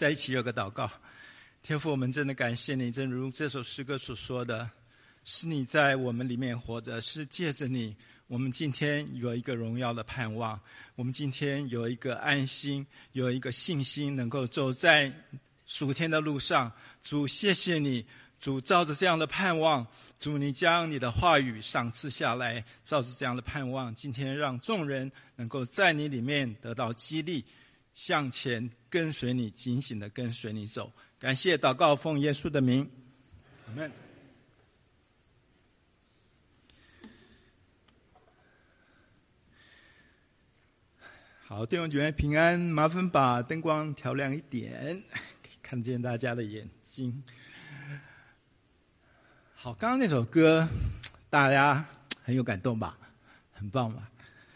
在一起有个祷告。天父，我们真的感谢你，正如这首诗歌所说的，是你在我们里面活着，是借着你，我们今天有一个荣耀的盼望，我们今天有一个安心，有一个信心，能够走在属天的路上。主，谢谢你，主，照着这样的盼望，主，你将你的话语赏赐下来，照着这样的盼望，今天让众人能够在你里面得到激励，向前跟随你，紧紧的跟随你走。感谢祷告，奉耶稣的名，阿们。好，弟兄姐妹平安，麻烦把灯光调亮一点，可以看见大家的眼睛。好，刚刚那首歌大家很有感动吧？很棒吧？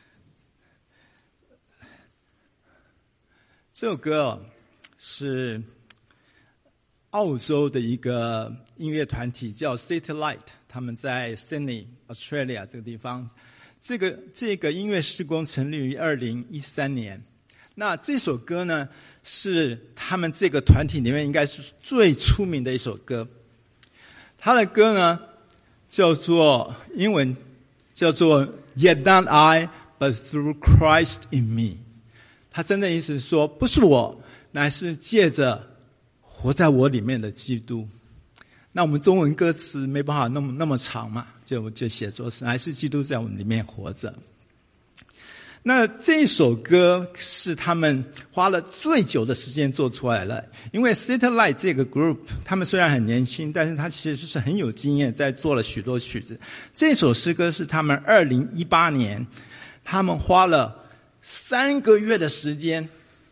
这首歌是澳洲的一个音乐团体叫 City Light， 他们在 Sydney Australia 这个地方。这个音乐事工成立于2013年。那这首歌呢，是他们这个团体里面应该是最出名的一首歌。他的歌呢叫做英文叫做 Yet not I, but through Christ in me。 他真的意思是说，不是我，乃是借着活在我里面的基督。那我们中文歌词没办法那么长嘛，就写作是还是基督在我们里面活着。那这首歌是他们花了最久的时间做出来了，因为 City Light 这个 group 他们虽然很年轻，但是他其实是很有经验，在做了许多曲子。这首诗歌是他们2018年他们花了3个月的时间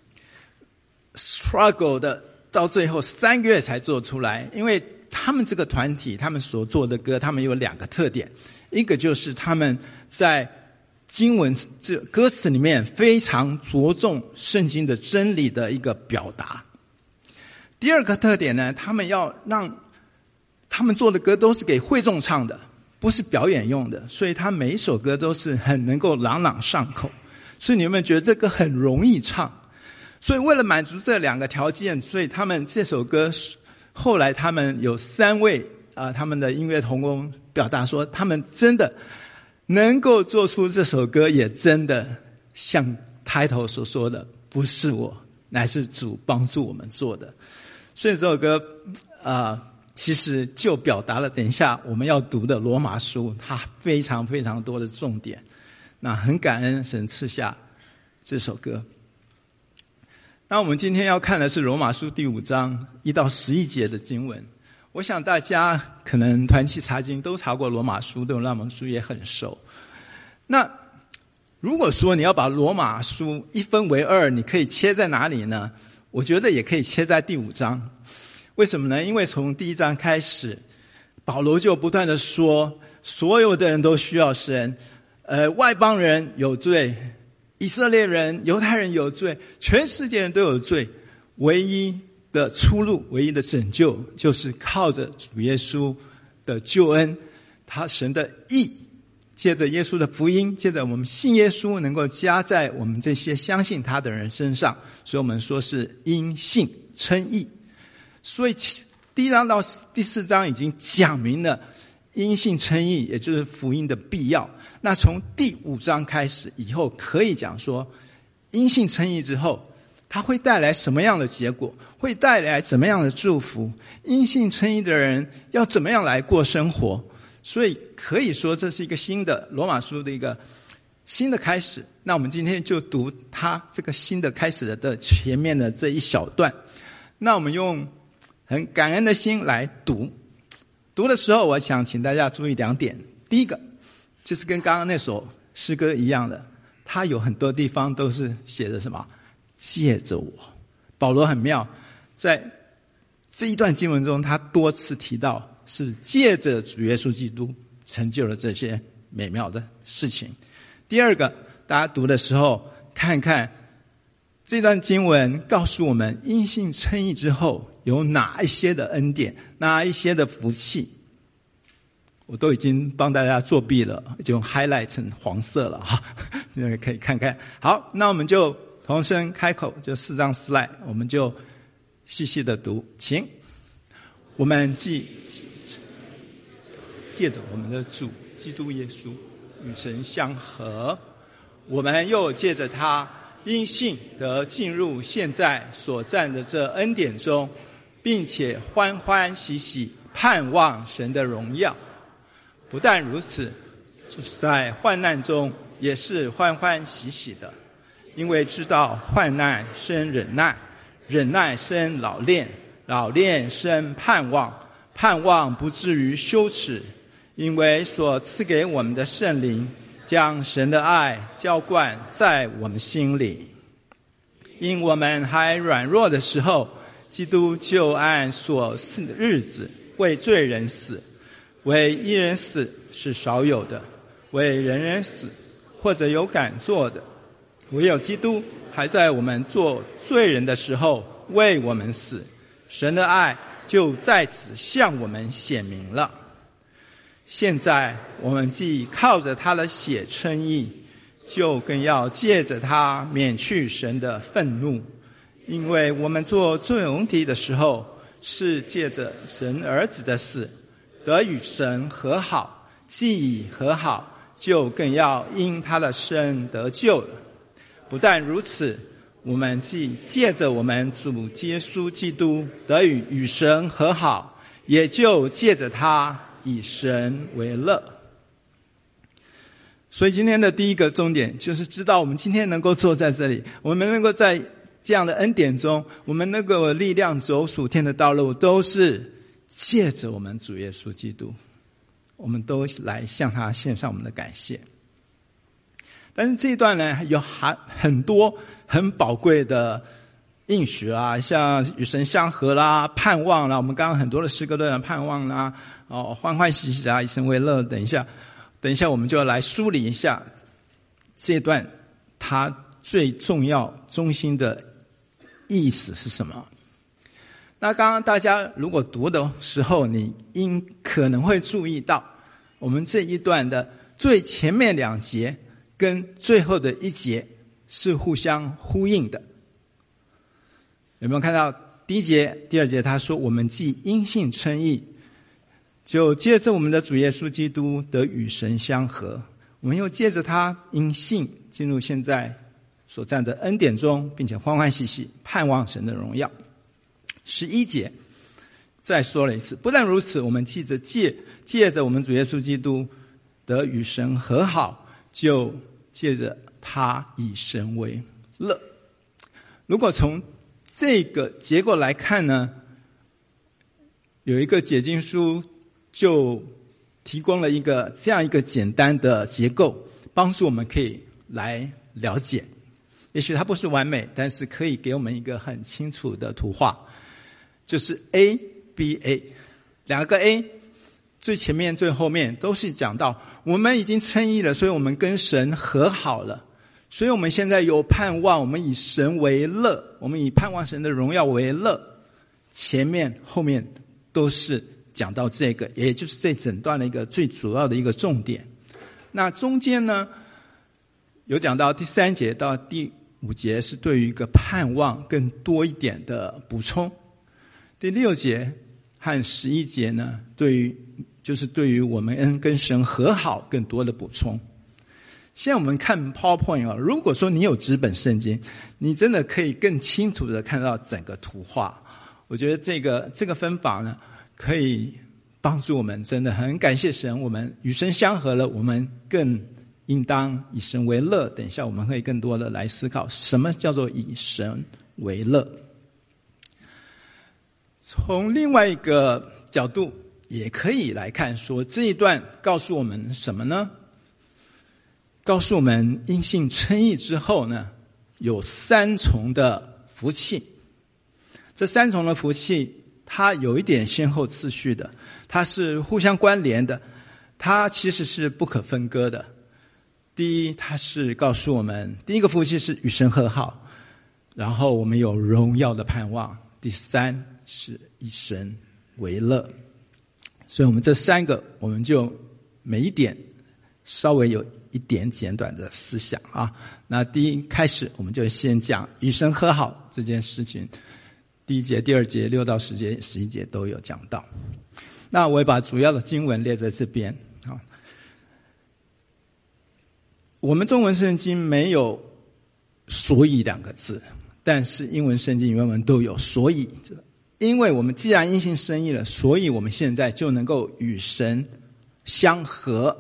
struggle 的，到最后3个月才做出来。因为他们这个团体他们所做的歌，他们有2个特点，一个就是他们在经文这歌词里面非常着重圣经的真理的一个表达。第二个特点呢，他们要让他们做的歌都是给会众唱的，不是表演用的，所以他每一首歌都是很能够朗朗上口。所以你有没有觉得这歌很容易唱？所以为了满足这2个条件，所以他们这首歌后来他们有3位他们的音乐同工表达说，他们真的能够做出这首歌，也真的像title所说的，不是我，乃是主帮助我们做的。所以这首歌其实就表达了等一下我们要读的罗马书它非常非常多的重点。那很感恩神赐下这首歌。那我们今天要看的是罗马书第5章1到11节的经文。我想大家可能团契查经都查过罗马书，对罗马书也很熟。那如果说你要把罗马书一分为2，你可以切在哪里呢？我觉得也可以切在第5章。为什么呢？因为从第1章开始，保罗就不断的说，所有的人都需要神，外邦人有罪，以色列人、犹太人有罪，全世界人都有罪，唯一的出路，唯一的拯救，就是靠着主耶稣的救恩，他神的义，借着耶稣的福音，借着我们信耶稣，能够加在我们这些相信他的人身上。所以我们说是因信称义。所以第1章到第4章已经讲明了因信称义，也就是福音的必要。那从第5章开始以后，可以讲说因信称义之后它会带来什么样的结果，会带来怎么样的祝福，因信称义的人要怎么样来过生活。所以可以说这是一个新的罗马书的一个新的开始。那我们今天就读它这个新的开始的前面的这一小段。那我们用很感恩的心来读的时候，我想请大家注意2点。第一个就是跟刚刚那首诗歌一样的，它有很多地方都是写着什么？借着我。保罗很妙，在这一段经文中他多次提到是借着主耶稣基督成就了这些美妙的事情。第二个，大家读的时候看看这段经文告诉我们因信称义之后有哪一些的恩典，哪一些的福气。我都已经帮大家作弊了，就 highlight 成黄色了哈，可以看看。好，那我们就同声开口，就4张 slide， 我们就细细的读，请。我们既借着我们的主基督耶稣与神相合，我们又借着他因信得进入现在所占的这恩典中，并且欢欢喜喜盼望神的荣耀。不但如此，就是在患难中也是欢欢喜喜的，因为知道患难生忍耐，忍耐生老练，老练生盼望，盼望不至于羞耻，因为所赐给我们的圣灵将神的爱浇灌在我们心里。因我们还软弱的时候，基督就按所赐的日子为罪人死。为一人死是少有的，为人人死或者有敢做的，唯有基督还在我们做罪人的时候为我们死，神的爱就在此向我们显明了。现在我们既靠着他的血称义，就更要借着他免去神的愤怒，因为我们做罪人的时候，是借着神儿子的死得与神和好，既已和好，就更要因他的生得救了。不但如此，我们既借着我们主耶稣基督得与神和好，也就借着他以神为乐。所以今天的第一个重点就是知道我们今天能够坐在这里，我们能够在这样的恩典中，我们能够有力量走属天的道路，都是借着我们主耶稣基督，我们都来向他献上我们的感谢。但是这一段呢，有很多很宝贵的应许啦，像与神相合啦、盼望啦，我们刚刚很多的诗歌都有盼望啦，欢欢喜喜啦，以神为乐。等一下我们就来梳理一下这段它最重要中心的意思是什么。那刚刚大家如果读的时候，你可能会注意到，我们这一段的最前面两节跟最后的一节是互相呼应的。有没有看到第一节、第二节他说我们既因信称义，就借着我们的主耶稣基督得与神相合，我们又借着他因信进入现在所占的恩典中，并且欢欢喜喜盼望神的荣耀。11节再说了一次，不但如此，我们借着我们主耶稣基督得与神和好，就借着他以神为乐。如果从这个结构来看呢，有一个解经书就提供了这样一个简单的结构，帮助我们可以来了解。也许它不是完美，但是可以给我们一个很清楚的图画，就是 A、B、A 两个 A， 最前面最后面都是讲到我们已经称义了，所以我们跟神和好了，所以我们现在有盼望，我们以神为乐，我们以盼望神的荣耀为乐。前面后面都是讲到这个，也就是这整段的一个最主要的一个重点。那中间呢，有讲到第3节到第5节是对于一个盼望更多一点的补充，第6节和11节呢，对于我们跟神和好更多的补充。现在我们看 PowerPoint 如果说你有纸本圣经，你真的可以更清楚的看到整个图画。我觉得这个分法呢，可以帮助我们，真的很感谢神，我们与神相合了，我们更应当以神为乐。等一下我们会更多的来思考什么叫做以神为乐。从另外一个角度也可以来看，说这一段告诉我们什么呢？告诉我们因信称义之后呢，有3重的福气。这3重的福气它有一点先后次序的，它是互相关联的，它其实是不可分割的。第一，它是告诉我们第一个福气是与神和好，然后我们有荣耀的盼望。第3是以神为乐。所以我们这3个，我们就每一点稍微有一点简短的思想啊。那第一开始我们就先讲与神和好这件事情。 第1节、第2节、6到10节、11节都有讲到。那我也把主要的经文列在这边。好，我们中文圣经没有所以2个字，但是英文圣经原文都有所以。因为我们既然因信称义了，所以我们现在就能够与神相合。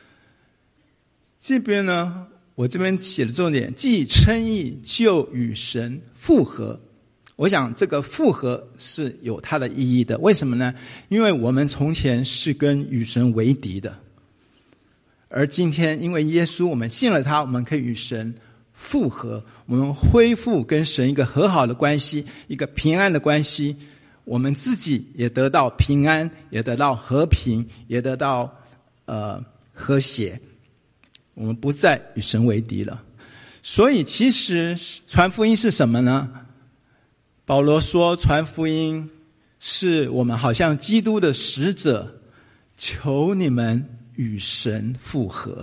这边呢，我这边写的重点，既称义就与神复合。我想这个复合是有它的意义的。为什么呢？因为我们从前是跟与神为敌的，而今天因为耶稣我们信了他，我们可以与神复合，我们恢复跟神一个和好的关系，一个平安的关系，我们自己也得到平安，也得到和平，也得到和谐，我们不再与神为敌了。所以其实传福音是什么呢？保罗说传福音是我们好像基督的使者，求你们与神复合。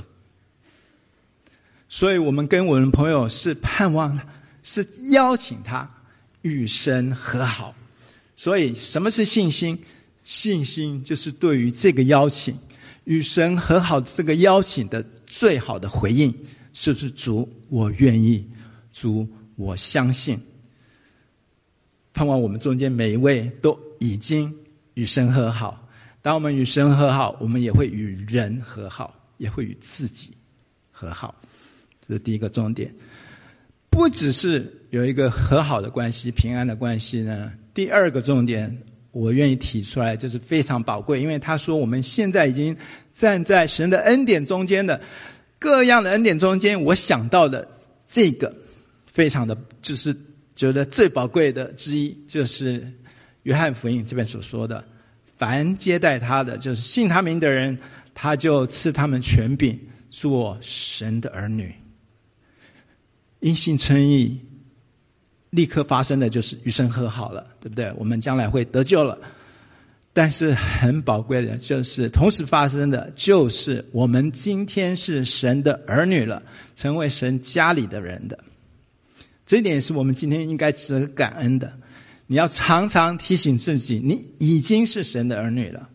所以我们跟我们朋友是盼望，是邀请他与神和好。所以什么是信心？信心就是对于这个邀请与神和好这个邀请的最好的回应，就是主我愿意，主我相信。盼望我们中间每一位都已经与神和好。当我们与神和好，我们也会与人和好，也会与自己和好。这是第一个重点。不只是有一个和好的关系，平安的关系呢，第2个重点我愿意提出来，就是非常宝贵。因为他说我们现在已经站在神的恩典中间的各样的恩典中间，我想到的这个非常的就是觉得最宝贵的之一，就是约翰福音这边所说的，凡接待他的，就是信他名的人，他就赐他们权柄做神的儿女。因信称义立刻发生的就是与神和好了，对不对？我们将来会得救了。但是很宝贵的就是同时发生的就是我们今天是神的儿女了，成为神家里的人的。这一点也是我们今天应该值得感恩的。你要常常提醒自己，你已经是神的儿女了。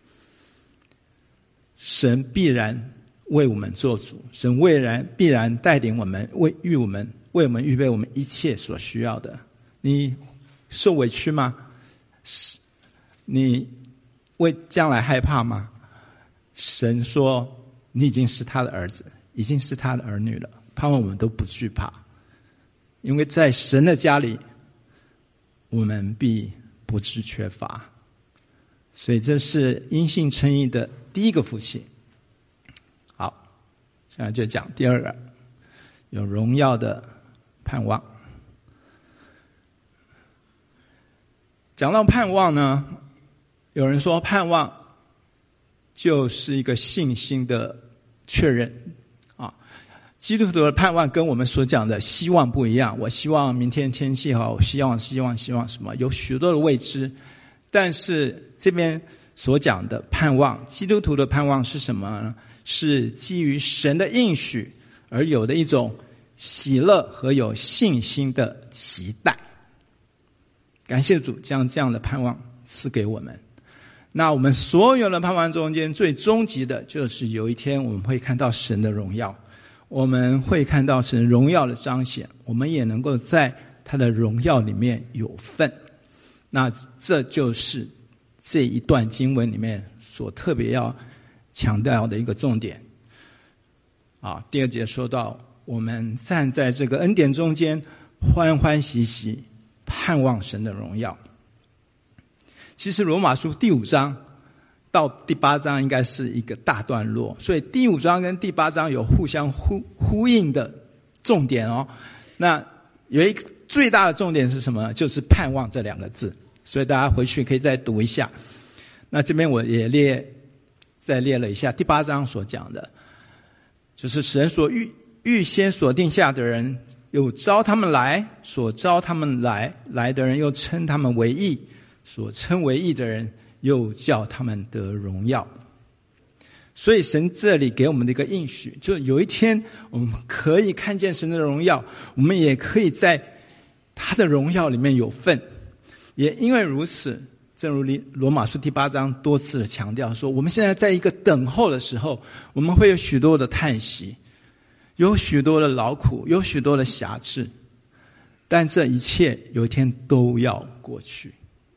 神必然为我们做主，神必然带领我们，为我们预备我们一切所需要的。你受委屈吗？你为将来害怕吗？神说你已经是他的儿子，已经是他的儿女了，盼望我们都不惧怕。因为在神的家里，我们必不致缺乏。所以这是因信称义的第一个福气。好，现在就讲第2个，有荣耀的盼望。讲到盼望呢，有人说盼望就是一个信心的确认啊。基督徒的盼望跟我们所讲的希望不一样。我希望明天天气好，我希望什么，有许多的未知。但是这边所讲的盼望，基督徒的盼望是什么呢？是基于神的应许而有的一种喜乐和有信心的期待。感谢主将这样的盼望赐给我们。那我们所有的盼望中间最终极的就是有一天我们会看到神的荣耀，我们会看到神荣耀的彰显，我们也能够在他的荣耀里面有份。那这就是这一段经文里面所特别要强调的一个重点。第2节说到我们站在这个恩典中间，欢欢喜喜盼望神的荣耀。其实罗马书第5章到第8章应该是一个大段落，所以第5章跟第8章有互相呼应的重点哦。那有一个最大的重点是什么？就是盼望这2个字，所以大家回去可以再读一下。那这边我也再列了一下第8章所讲的，就是神所预先所定下的人，又招他们来，所招他们来的人又称他们为义，所称为义的人又叫他们得荣耀。所以神这里给我们的一个应许，就有一天我们可以看见神的荣耀，我们也可以在他的荣耀里面有份。 也因为如此，正如罗马书第8章多次的强调说，我们现在在一个等候的时候，我们会有许多的叹息，有许多的劳苦，有许多的辖制，但这一切有一天都要过去，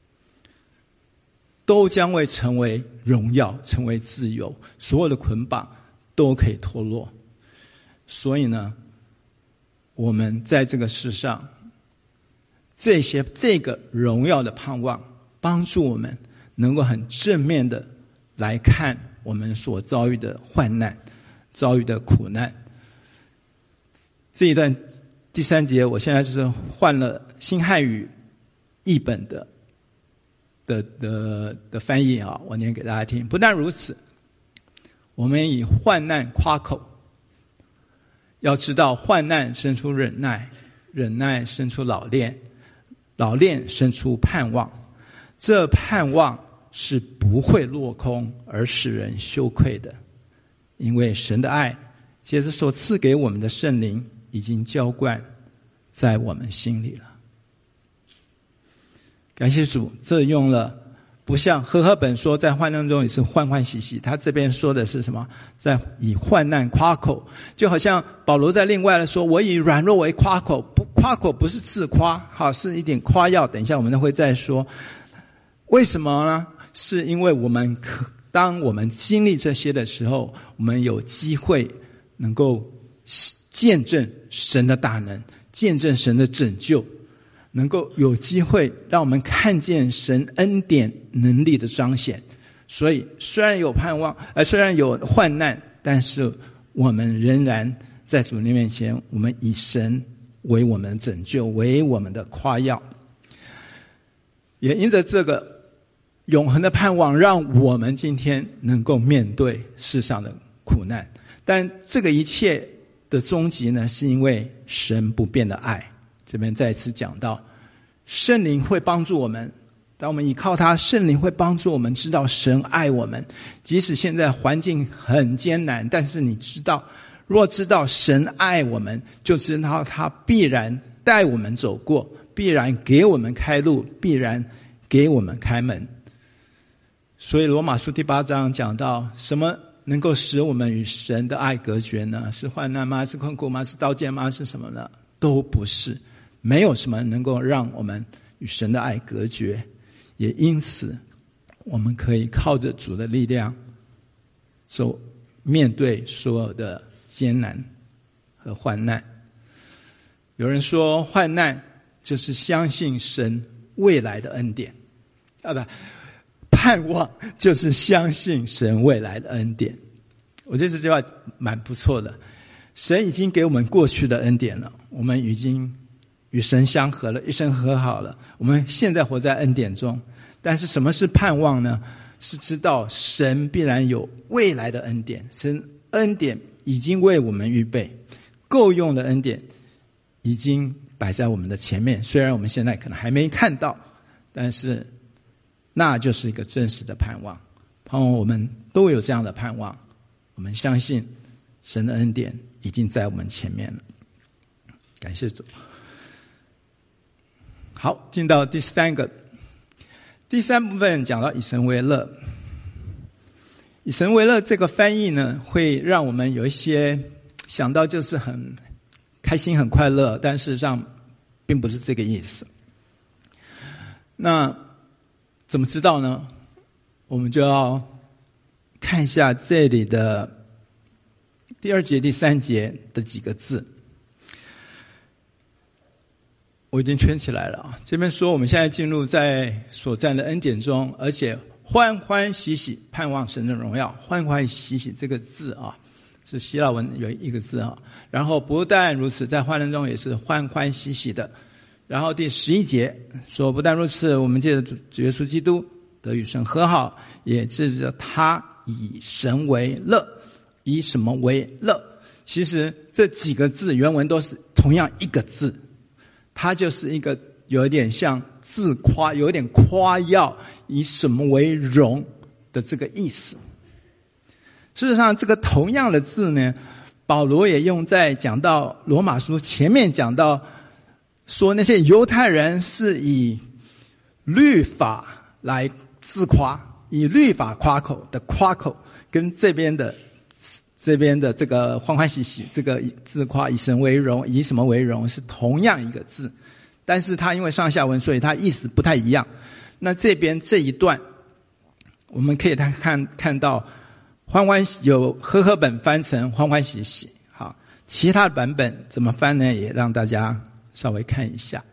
都将会成为荣耀，成为自由，所有的捆绑都可以脱落。所以呢，我们在这个世上，这个荣耀的盼望，帮助我们能够很正面的来看我们所遭遇的患难，遭遇的苦难。这一段第3节，我现在就是换了新汉语译本的翻译啊，我念给大家听。不但如此，我们以患难夸口，要知道患难生出忍耐，忍耐生出老练，老练生出盼望。这盼望是不会落空而使人羞愧的，因为神的爱借着所赐给我们的圣灵已经浇灌在我们心里了。感谢主，这用了不像和合本说在患难中也是欢欢喜喜，他这边说的是什么？在以患难夸口，就好像保罗在另外的说，我以软弱为夸口，夸口不是自夸，好，是一点夸耀，等一下我们会再说。为什么呢？是因为当我们经历这些的时候，我们有机会能够见证神的大能，见证神的拯救，能够有机会让我们看见神恩典能力的彰显。所以虽然有盼望，虽然有患难，但是我们仍然在主的面前，我们以神为我们的拯救，为我们的夸耀。也因着这个永恒的盼望，让我们今天能够面对世上的苦难。但这个一切的终极呢，是因为神不变的爱。这边再次讲到，圣灵会帮助我们，当我们依靠他，圣灵会帮助我们知道神爱我们。即使现在环境很艰难，但是你知道，若知道神爱我们，就知道他必然带我们走过，必然给我们开路，必然给我们开门。所以罗马书第8章讲到，什么能够使我们与神的爱隔绝呢？是患难吗？是困苦吗？是刀剑吗？是什么呢？都不是，没有什么能够让我们与神的爱隔绝。也因此，我们可以靠着主的力量，面对所有的艰难和患难。有人说，患难就是相信神未来的恩典，盼望就是相信神未来的恩典。我觉得这句话蛮不错的。神已经给我们过去的恩典了，我们已经与神相合了，与神和好了，我们现在活在恩典中。但是什么是盼望呢？是知道神必然有未来的恩典，神恩典已经为我们预备，够用的恩典已经摆在我们的前面，虽然我们现在可能还没看到，但是那就是一个真实的盼望。盼望我们都有这样的盼望，我们相信神的恩典已经在我们前面了。感谢主。好，进到第3个。第3部分讲到以神为乐。以神为乐这个翻译呢，会让我们有一些想到就是很开心很快乐，但事实上并不是这个意思。那怎么知道呢？我们就要看一下这里的第2节第3节的几个字。我已经圈起来了啊！这边说我们现在进入在所占的恩典中，而且欢欢喜喜盼望神的荣耀。欢欢喜喜这个字啊，是希腊文有一个字啊。然后不但如此，在患难中也是欢欢喜喜的。然后第11节说，不但如此，我们借着主耶稣基督得与神和好，也借着他以神为乐。以什么为乐？其实这几个字原文都是同样一个字，它就是一个有一点像自夸，有一点夸耀，以什么为荣的这个意思。事实上，这个同样的字呢，保罗也用在讲到罗马书前面讲到说那些犹太人是以律法来自夸，以律法夸口的夸口，跟这边的这个欢欢喜喜，这个自夸以神为荣，以什么为荣，是同样一个字，但是它因为上下文，所以它意思不太一样。那这边这一段，我们可以看到有和合本翻成欢欢喜喜，好，其他的版本怎么翻呢？也让大家稍微看一下。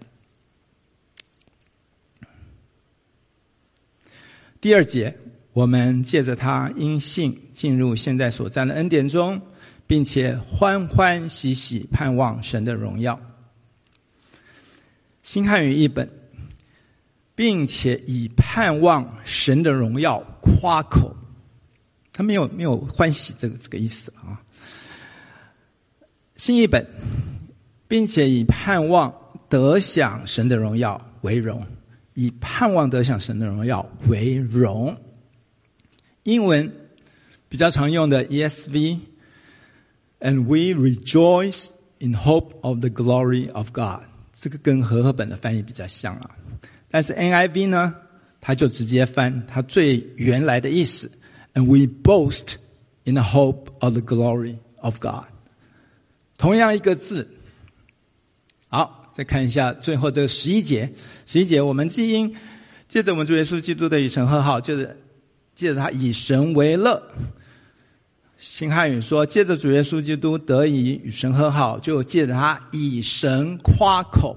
第2节，我们借着他因信进入现在所占的恩典中，并且欢欢喜喜盼望神的荣耀。新汉语译本，并且以盼望神的荣耀夸口，他没有欢喜这个意思啊。新译本，并且以盼望得享神的荣耀为荣，以盼望得享神的荣耀为荣。英文比较常用的 ESV， and we rejoice in hope of the glory of God， 这个跟和合本的翻译比较像啊。但是 NIV 呢，它就直接翻它最原来的意思， and we boast in the hope of the glory of God， 同样一个字。好，再看一下最后这个11节，我们既因借着我们主耶稣基督的与神和好，借着他以神为乐。新汉语说，借着主耶稣基督得以与神和好，就借着他以神夸口。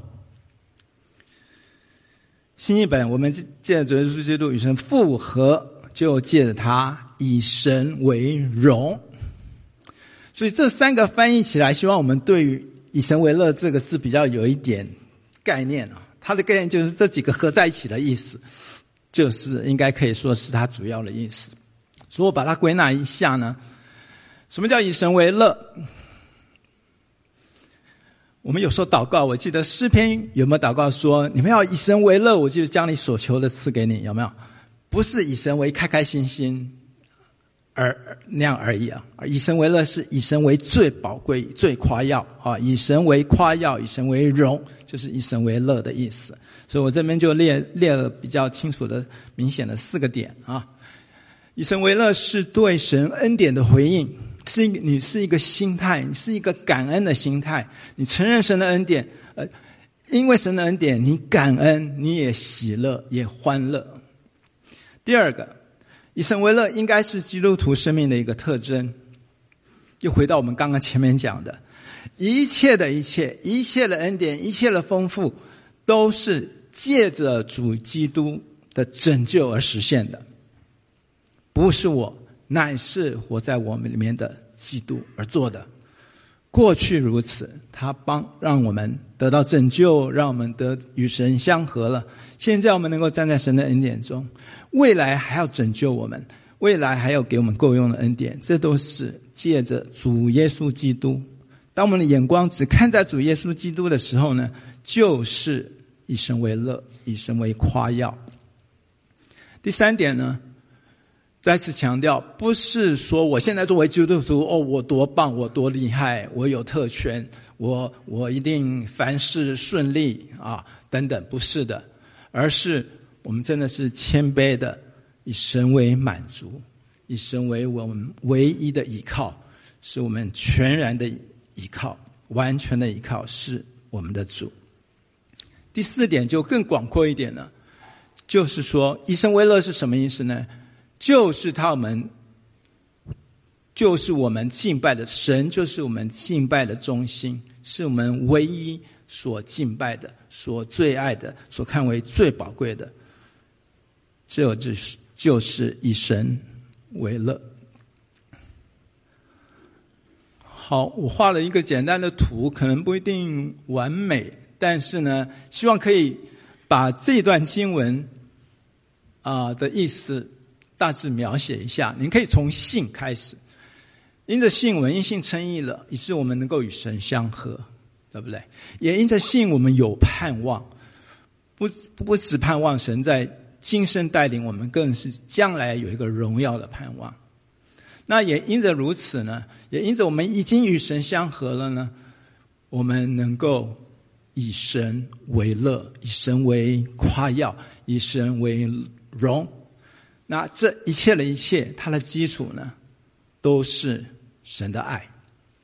新译本，我们借着主耶稣基督与神复合，就借着他以神为荣。所以这3个翻译起来，希望我们对于以神为乐这个字比较有一点概念啊。它的概念就是这几个合在一起的意思，就是应该可以说是它主要的意思。所以我把它归纳一下呢，什么叫以神为乐？我们有时候祷告，我记得诗篇有没有祷告说，你们要以神为乐，我就将你所求的赐给你，有没有？不是以神为开开心心那样而已啊！以神为乐是以神为最宝贵、最夸耀啊！以神为夸耀，以神为荣，就是以神为乐的意思。所以我这边就列了比较清楚的、明显的4个点啊。以神为乐是对神恩典的回应，你是一个心态，你是一个感恩的心态，你承认神的恩典，因为神的恩典，你感恩，你也喜乐，也欢乐。第2个，以神为乐应该是基督徒生命的一个特征。又回到我们刚刚前面讲的，一切的恩典，一切的丰富，都是借着主基督的拯救而实现的。不是我，乃是活在我们里面的基督而做的。过去如此，他让我们得到拯救，让我们与神相合了。现在我们能够站在神的恩典中，未来还要拯救我们，未来还要给我们够用的恩典，这都是借着主耶稣基督。当我们的眼光只看在主耶稣基督的时候呢，就是以神为乐，以神为夸耀。第3点呢，再次强调，不是说我现在作为基督徒，我多棒，我多厉害，我有特权，我一定凡事顺利啊，等等，不是的，而是我们真的是谦卑的，以神为满足，以神为我们唯一的依靠，是我们全然的依靠，完全的依靠，是我们的主。第4点就更广阔一点了，就是说以神为乐是什么意思呢？就是我们敬拜的神，就是我们敬拜的中心，是我们唯一所敬拜的，所最爱的，所看为最宝贵的。这就是以神为乐。好，我画了一个简单的图，可能不一定完美，但是呢，希望可以把这段经文的意思大致描写一下。您可以从信开始，因着信我们因信称义了，以致我们能够与神相合，对不对？也因着信我们有盼望，不只盼望神在今生带领我们，更是将来有一个荣耀的盼望。那也因着如此呢，也因着我们已经与神相合了呢，我们能够以神为乐，以神为夸耀，以神为荣。那这一切的一切，它的基础呢，都是神的爱。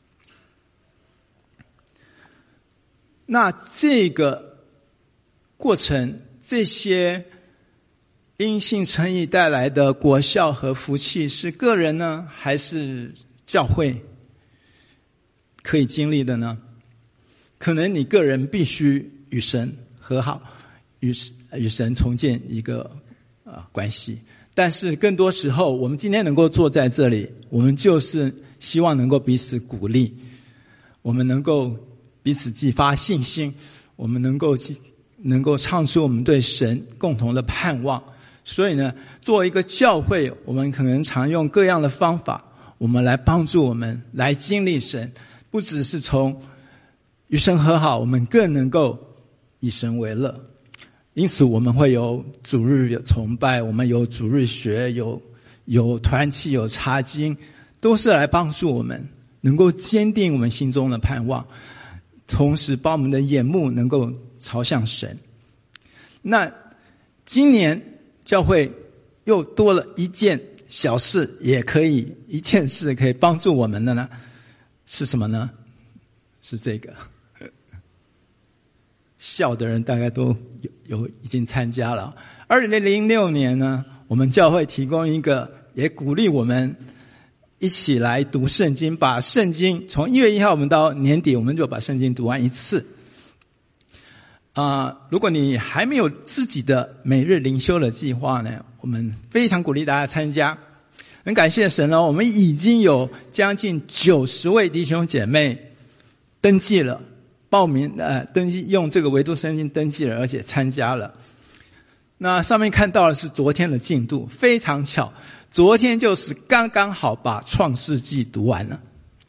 那这个过程，这些因信称义带来的果效和福气，是个人呢，还是教会可以经历的呢？可能你个人必须与神和好，与神重建一个关系。但是更多时候，我们今天能够坐在这里，我们就是希望能够彼此鼓励，我们能够彼此激发信心，我们能够唱出我们对神共同的盼望。所以呢，作为一个教会，我们可能常用各样的方法，我们来帮助我们来经历神，不只是从与神和好，我们更能够以神为乐。因此我们会有主日有崇拜，我们有主日学，有团契，有查经，都是来帮助我们能够坚定我们心中的盼望，同时把我们的眼目能够朝向神。那今年教会又多了一件小事，也可以一件事可以帮助我们的呢，是什么呢？是这个。笑的人大概都已经参加了。2006年呢，我们教会提供一个，也鼓励我们一起来读圣经，把圣经从1月1号我们到年底，我们就把圣经读完一次。如果你还没有自己的每日灵修的计划呢，我们非常鼓励大家参加。很感谢神我们已经有将近90位弟兄姐妹登记了，报名登记，用这个维度圣经登记了，而且参加了。那上面看到的是昨天的进度，非常巧，昨天就是刚刚好把创世纪读完了。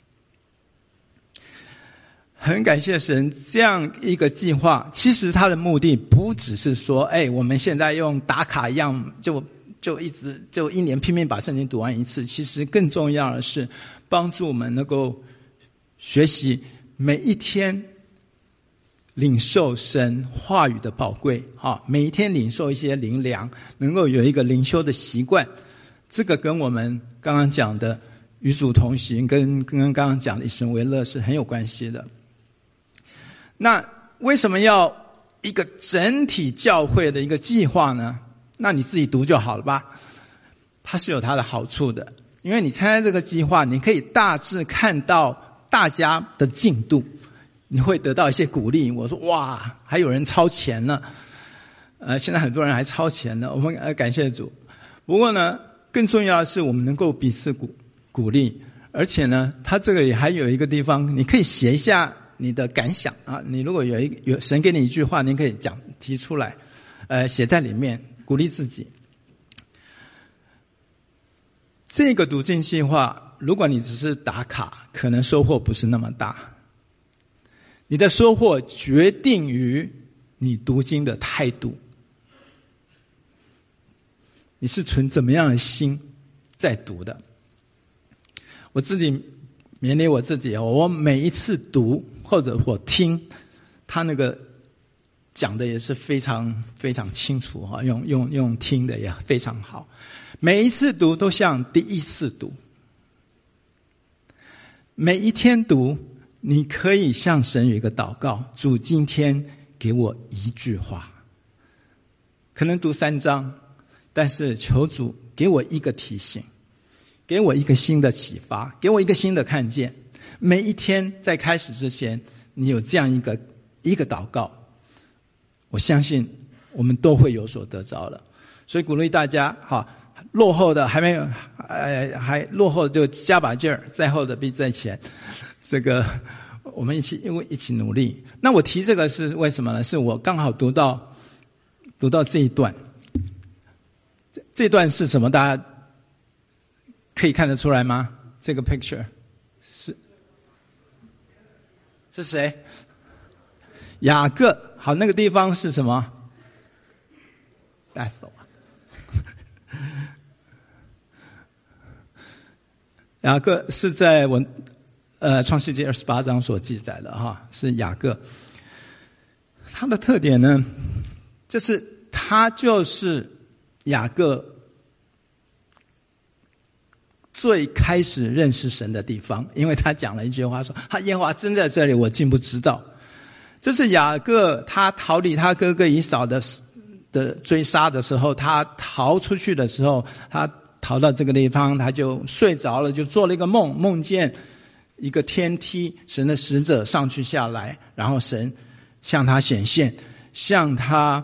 很感谢神，这样一个计划，其实它的目的不只是说，我们现在用打卡一样，就一年拼命把圣经读完一次。其实更重要的是，帮助我们能够学习每一天领受神话语的宝贵，每一天领受一些灵粮，能够有一个灵修的习惯。这个跟我们刚刚讲的与主同行，跟刚刚讲的以神为乐是很有关系的。那为什么要一个整体教会的一个计划呢？那你自己读就好了吧。它是有它的好处的，因为你参加这个计划，你可以大致看到大家的进度，你会得到一些鼓励。我说哇，还有人超前了，现在很多人还超前了，我们感谢主。不过呢，更重要的是我们能够彼此鼓励，而且呢，它这个也还有一个地方，你可以写一下你的感想你如果有神给你一句话，你可以提出来，写在里面，鼓励自己。这个读经计划，如果你只是打卡，可能收获不是那么大。你的收获决定于你读经的态度，你是存怎么样的心在读的。我自己勉励我自己，我每一次读或者我听，他那个讲的也是非常非常清楚用听的也非常好。每一次读都像第一次读，每一天读，你可以向神有一个祷告，主今天给我一句话，可能读3章，但是求主给我一个提醒，给我一个新的启发，给我一个新的看见。每一天在开始之前，你有这样一个祷告，我相信我们都会有所得着了。所以鼓励大家落后的还没有还落后的就加把劲儿，在后的必在前。这个我们一起努力。那我提这个是为什么呢？是我刚好读到这一段。这段是什么？大家可以看得出来吗？这个 picture 是谁？雅各。好，那个地方是什么？ Bethel。雅各是在创世纪28章所记载的是雅各。 他的特点呢，就是他就是雅各最开始认识神的地方，因为他讲了一句话说：“耶和华真在这里，我竟不知道。”这是雅各他逃离他哥哥以扫的追杀的时候，他逃出去的时候，他逃到这个地方，他就睡着了，就做了一个梦，梦见一个天梯，神的使者上去下来，然后神向他显现，向他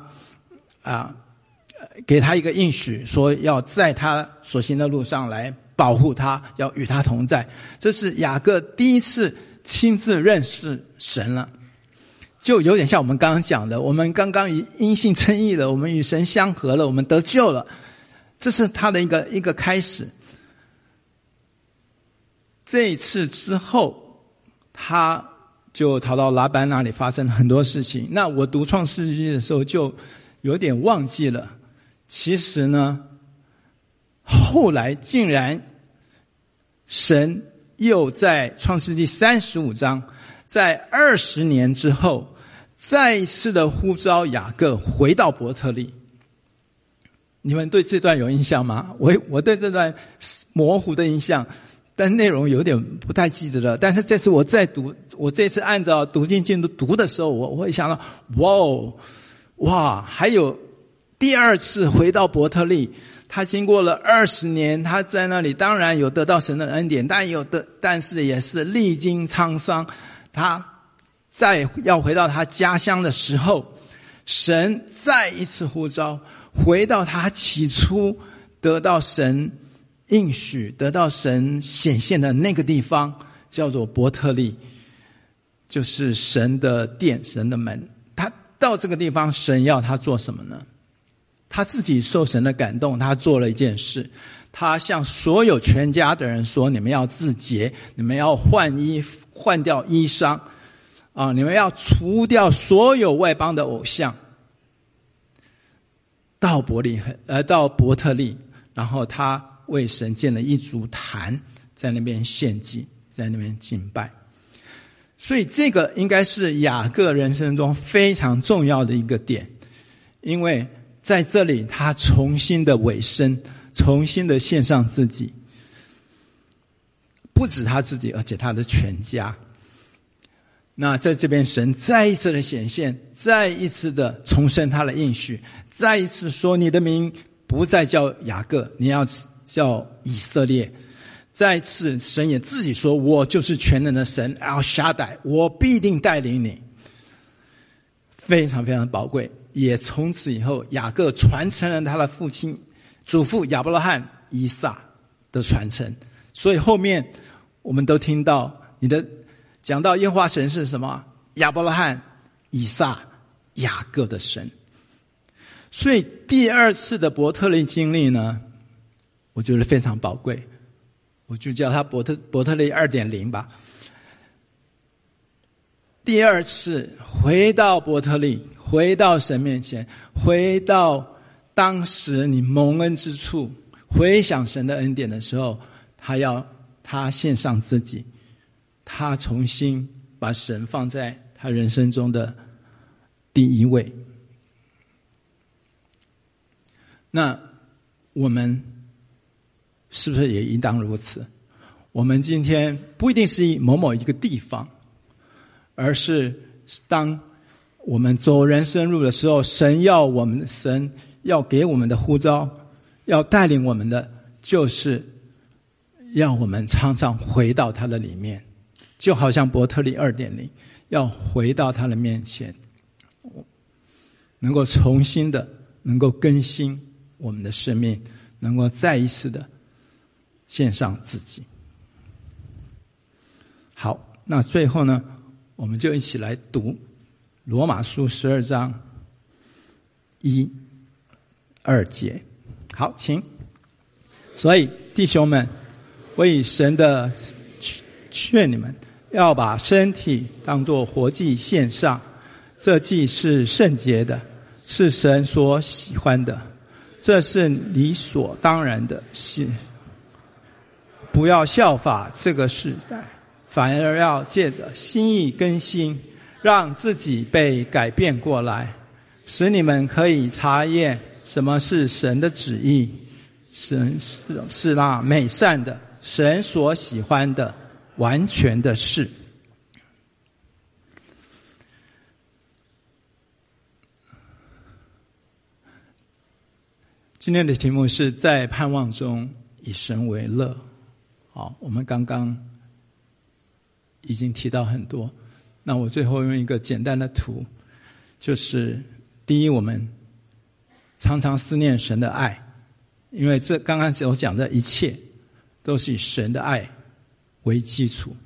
给他一个应许，说要在他所行的路上来保护他，要与他同在。这是雅各第一次亲自认识神了，就有点像我们刚刚讲的，我们刚刚因信称义了，我们与神相合了，我们得救了，这是他的一个开始。这一次之后，他就逃到拉班那里，发生了很多事情。那我读创世纪的时候就有点忘记了，其实呢，后来竟然神又在创世纪35章，在20年之后，再一次的呼召雅各回到伯特利。你们对这段有印象吗？我对这段模糊的印象，但内容有点不太记得了。但是这次我再读，我这次按照读经进度读的时候，我会想到，哇，还有第二次回到伯特利，他经过了20年，他在那里当然有得到神的恩典，但是也是历经沧桑。他再要回到他家乡的时候，神再一次呼召，回到他起初得到神应许、得到神显现的那个地方，叫做伯特利，就是神的殿、神的门。他到这个地方，神要他做什么呢？他自己受神的感动，他做了一件事，他向所有全家的人说：你们要自洁，你们要换掉衣裳你们要除掉所有外邦的偶像，到伯特利，然后他为神建了一足坛，在那边献祭，在那边敬拜。所以这个应该是雅各人生中非常重要的一个点，因为在这里他重新的委身，重新的献上自己，不止他自己，而且他的全家。那在这边神再一次的显现，再一次的重申他的应许，再一次说你的名不再叫雅各，你要叫以色列。再一次神也自己说，我就是全能的神 El Shaddai， 我必定带领你。非常非常宝贵。也从此以后，雅各传承了他的祖父亚伯拉罕、以撒的传承。所以后面我们都听到讲到耶和华神是什么？亚伯拉罕、以撒、雅各的神。所以第二次的伯特利经历呢，我觉得非常宝贵，我就叫它伯特利 2.0 吧。第二次回到伯特利，回到神面前，回到当时你蒙恩之处，回想神的恩典的时候，他献上自己，他重新把神放在他人生中的第一位。那我们是不是也应当如此？我们今天不一定是某一个地方，而是当我们走人生路的时候，神要给我们的呼召，要带领我们的，就是要我们常常回到他的里面，就好像伯特利 2.0， 要回到他的面前，能够重新的，能够更新我们的生命，能够再一次的献上自己。好，那最后呢，我们就一起来读罗马书12章1、2节。好，请。所以弟兄们，我以神的劝你们，要把身体当作活祭献上，这祭是圣洁的，是神所喜欢的，这是理所当然的事。不要效法这个时代，反而要借着心意更新， 让自己被改变过来，使你们可以查验什么是神的旨意，神是那美善的，神所喜欢的，完全的事。今天的题目是在盼望中以神为乐。好，我们刚刚已经提到很多，那我最后用一个简单的图，就是第一，我们常常思念神的爱，因为这刚刚所讲的一切都是以神的爱为基础。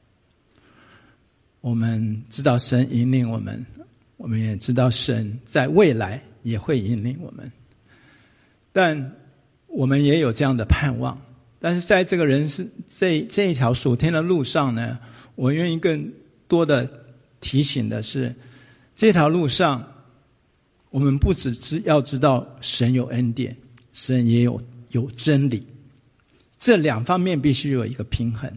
我们知道神引领我们，我们也知道神在未来也会引领我们，但我们也有这样的盼望。但是在这个人生这一条属天的路上呢，我愿意更多的提醒的是，这条路上我们不只要知道神有恩典，神也有真理，这两方面必须有一个平衡。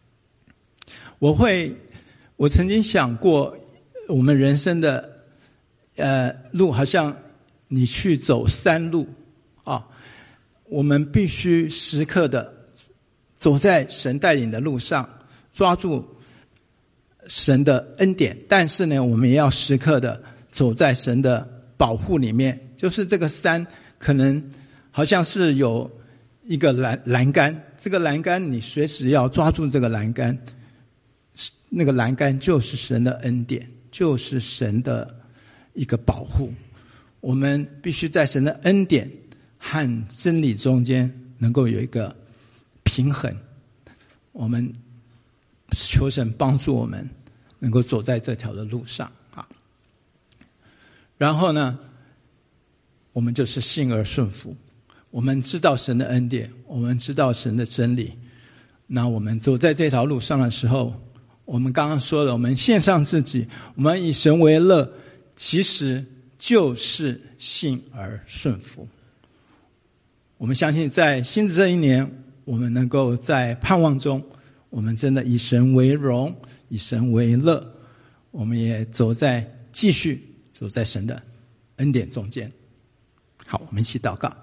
我曾经想过，我们人生的路好像你去走山路啊，我们必须时刻的走在神带领的路上，抓住神的恩典，但是呢，我们也要时刻的走在神的保护里面。就是这个山可能好像是有一个栏杆，这个栏杆你随时要抓住这个栏杆，那个栏杆就是神的恩典，就是神的一个保护。我们必须在神的恩典和真理中间能够有一个平衡，我们求神帮助我们能够走在这条的路上啊。然后呢，我们就是信而顺服。我们知道神的恩典，我们知道神的真理，那我们走在这条路上的时候，我们刚刚说了，我们献上自己，我们以神为乐，其实就是信而顺服。我们相信在新的这一年，我们能够在盼望中，我们真的以神为荣，以神为乐，我们也继续走在神的恩典中间。好，我们一起祷告。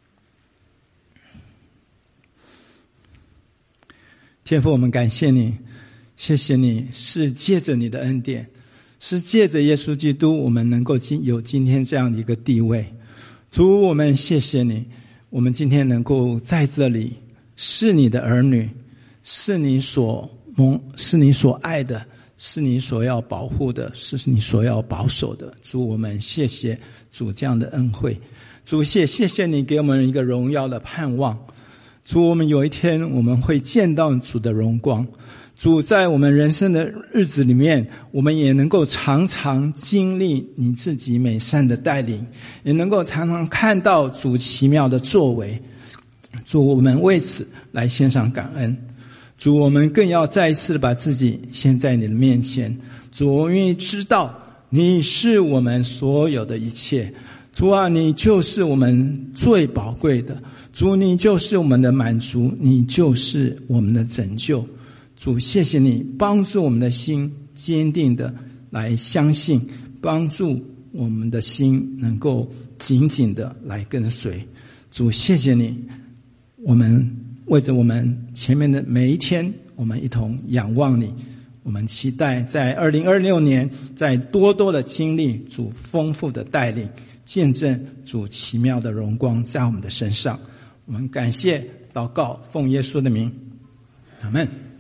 天父，我们感谢你，谢谢你是借着你的恩典，是借着耶稣基督，我们能够有今天这样的一个地位。主，我们谢谢你，我们今天能够在这里，是你的儿女，是你所爱的，是你所要保护的，是你所要保守的。主，我们谢谢主这样的恩惠。主，谢谢你给我们一个荣耀的盼望。主，我们有一天我们会见到主的荣光。主，在我们人生的日子里面，我们也能够常常经历你自己美善的带领，也能够常常看到主奇妙的作为。主，我们为此来献上感恩。主，我们更要再一次的把自己献在你的面前。主，我愿意知道你是我们所有的一切。主啊，你就是我们最宝贵的。主，你就是我们的满足，你就是我们的拯救。主，谢谢你帮助我们的心坚定的来相信，帮助我们的心能够紧紧的来跟随。主，谢谢你，我们为着我们前面的每一天，我们一同仰望你。我们期待在2026年再多多的经历主丰富的带领，见证主奇妙的荣光在我们的身上。我们感谢祷告，奉耶稣的名，阿们。